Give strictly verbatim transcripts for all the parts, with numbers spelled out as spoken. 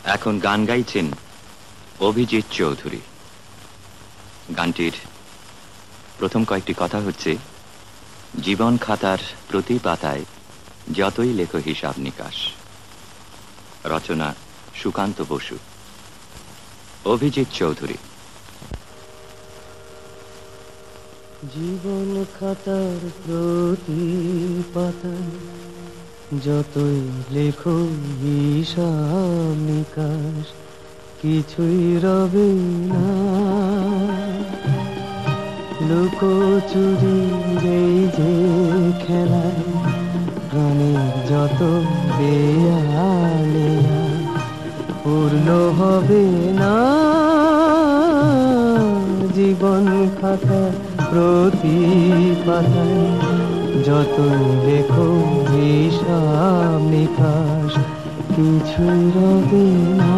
এখন গান গাইছেন অভিজিৎ চৌধুরী। গানটির প্রথম কয়েকটি কথা হচ্ছে, জীবন খাতার প্রতি পাতায় যতই লেখো হিসাব নিকাশ। রচনা সুকান্ত বসু। অভিজিৎ চৌধুরী। জীবন খাতার প্রতি পাতায় যতই লেখো হিসাব নিকাশ, কিছুই রবে না। লুকোচুরি এই যে খেলায় প্রাণের যত দেয়ালে পূর্ণ হবে না। জীবন খাতার প্রতি পাতায় যতই লেখো হিসাব নিকাশ, কিছুই রবে না।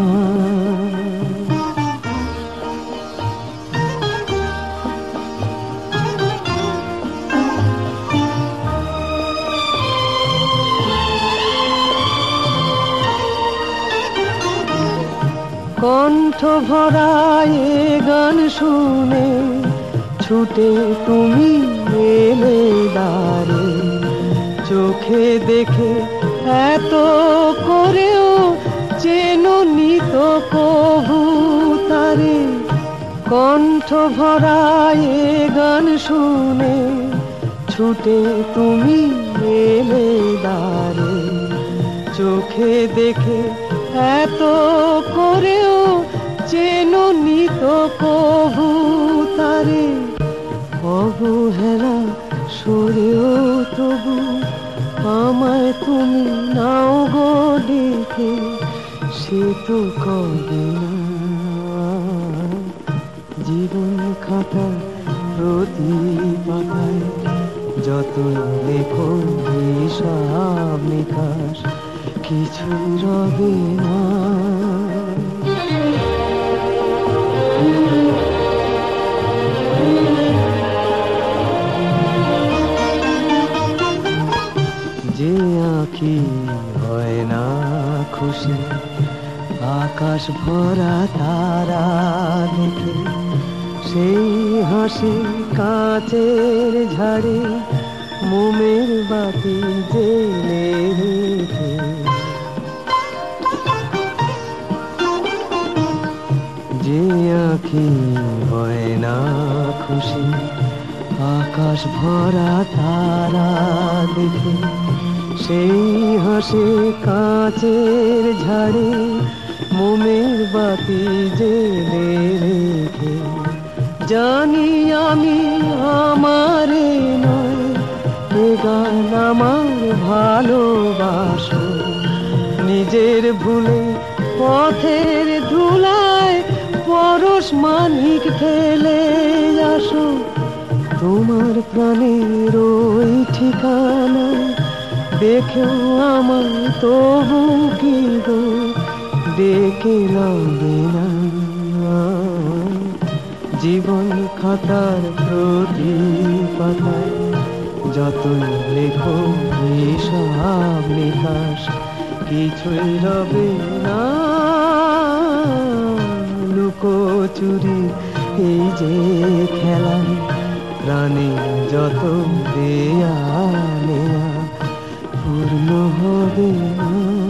কণ্ঠ ভরায় গান শুনে ছুটে তুমি এলে দ্বারে, চোখে দেখে এত করেও চেনো নিত কভু তারে। কণ্ঠ ভরায় গান শুনে ছুটে তুমি এলে দ্বারে, চোখে দেখে এত করেও চেনো নিত কভু তারে। অবহেলা সরেও তবু আমায় তুমি নাও গো দেখে, সে তো কবে না। জীবন খাতার প্রতি পাতায় যতই লেখো হিসাব নিকাশ, কিছু রবে না। যে আঁখি হয় না খুশি আকাশ ভরা তারা দেখে, সেই হাসি কাঁচের ঝাড়ে মোমের বাতি জেলে রেখে। যে আঁখি হয় না খুশি আকাশ ভরা তারা দেখে, সেই হাসি কাঁচের ঝাড়ে মোমের বাতি জেলে রেখে। জানি আমি আমারে নয় এ গান আমার ভালোবাসো, নিজের ভুলে পথের ধুলায় পরশ মানিক ফেলে আসো। তোমার প্রাণের ওই ঠিকানা দেখেও আমার তবু কি গো ডেকে রবে না। জীবন খাতার প্রতি পাতায় যতই লেখো হিসাব নিকাশ, কিছুই রবে না। লুকোচুরি এই যে খেলায় প্রাণে যত দেয়া নেয়া পূর্ণ হবে না।